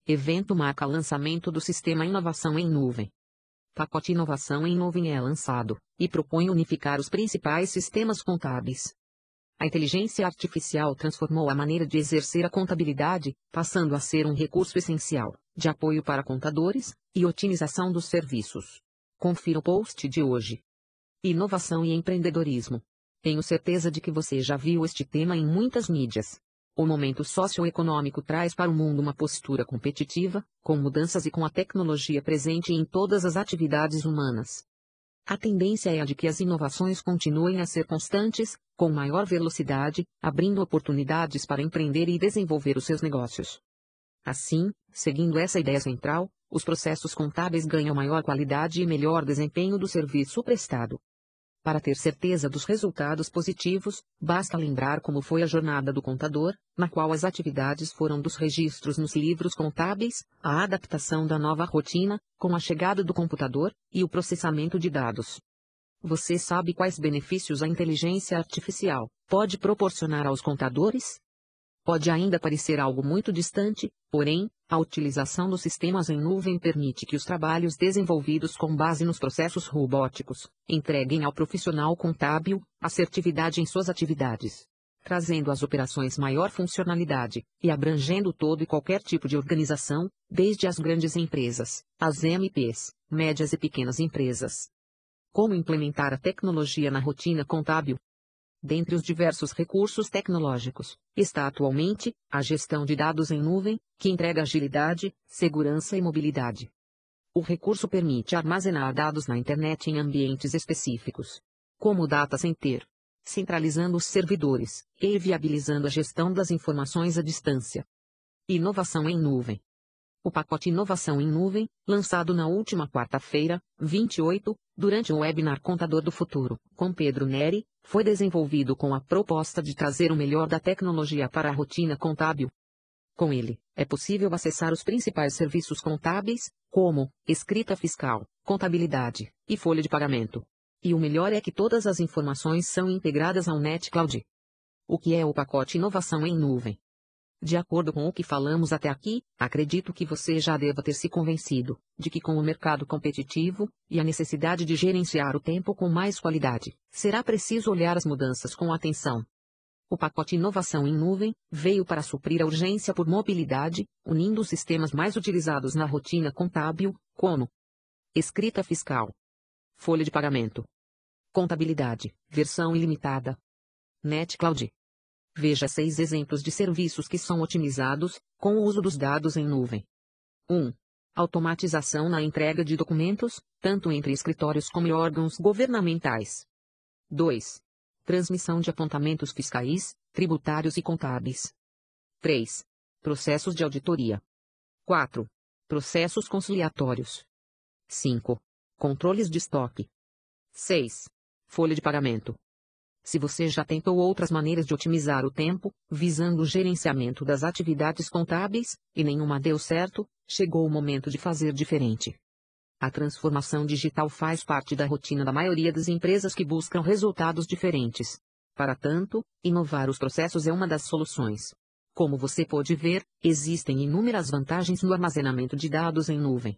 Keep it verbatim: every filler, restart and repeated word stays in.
Evento marca lançamento do Sistema Inovação em Nuvem. Pacote Inovação em Nuvem é lançado, e propõe unificar os principais sistemas contábeis. A inteligência artificial transformou a maneira de exercer a contabilidade, passando a ser um recurso essencial, de apoio para contadores, e otimização dos serviços. Confira o post de hoje. Inovação e empreendedorismo. Tenho certeza de que você já viu este tema em muitas mídias. O momento socioeconômico traz para o mundo uma postura competitiva, com mudanças e com a tecnologia presente em todas as atividades humanas. A tendência é a de que as inovações continuem a ser constantes, com maior velocidade, abrindo oportunidades para empreender e desenvolver os seus negócios. Assim, seguindo essa ideia central, os processos contábeis ganham maior qualidade e melhor desempenho do serviço prestado. Para ter certeza dos resultados positivos, basta lembrar como foi a jornada do contador, na qual as atividades foram dos registros nos livros contábeis, a adaptação da nova rotina, com a chegada do computador, e o processamento de dados. Você sabe quais benefícios a inteligência artificial pode proporcionar aos contadores? Pode ainda parecer algo muito distante, porém, a utilização dos sistemas em nuvem permite que os trabalhos desenvolvidos com base nos processos robóticos entreguem ao profissional contábil assertividade em suas atividades, trazendo às operações maior funcionalidade e abrangendo todo e qualquer tipo de organização, desde as grandes empresas, as M Ps, médias e pequenas empresas. Como implementar a tecnologia na rotina contábil? Dentre os diversos recursos tecnológicos, está atualmente a gestão de dados em nuvem, que entrega agilidade, segurança e mobilidade. O recurso permite armazenar dados na internet em ambientes específicos, como o data center, centralizando os servidores e viabilizando a gestão das informações à distância. Inovação em nuvem. O pacote Inovação em Nuvem, lançado na última quarta-feira, vinte e oito, durante o webinar Contador do Futuro, com Pedro Neri, foi desenvolvido com a proposta de trazer o melhor da tecnologia para a rotina contábil. Com ele, é possível acessar os principais serviços contábeis, como escrita fiscal, contabilidade e folha de pagamento. E o melhor é que todas as informações são integradas ao NetCloud. O que é o pacote Inovação em Nuvem? De acordo com o que falamos até aqui, acredito que você já deva ter se convencido de que com o mercado competitivo e a necessidade de gerenciar o tempo com mais qualidade, será preciso olhar as mudanças com atenção. O pacote Inovação em Nuvem veio para suprir a urgência por mobilidade, unindo os sistemas mais utilizados na rotina contábil, como escrita fiscal, folha de pagamento, contabilidade, versão ilimitada, NetCloud. Veja seis exemplos de serviços que são otimizados com o uso dos dados em nuvem. um. Automatização na entrega de documentos, tanto entre escritórios como órgãos governamentais. dois. Transmissão de apontamentos fiscais, tributários e contábeis. três. Processos de auditoria. quatro. Processos conciliatórios. cinco. Controles de estoque. seis. Folha de pagamento. Se você já tentou outras maneiras de otimizar o tempo, visando o gerenciamento das atividades contábeis, e nenhuma deu certo, chegou o momento de fazer diferente. A transformação digital faz parte da rotina da maioria das empresas que buscam resultados diferentes. Para tanto, inovar os processos é uma das soluções. Como você pode ver, existem inúmeras vantagens no armazenamento de dados em nuvem.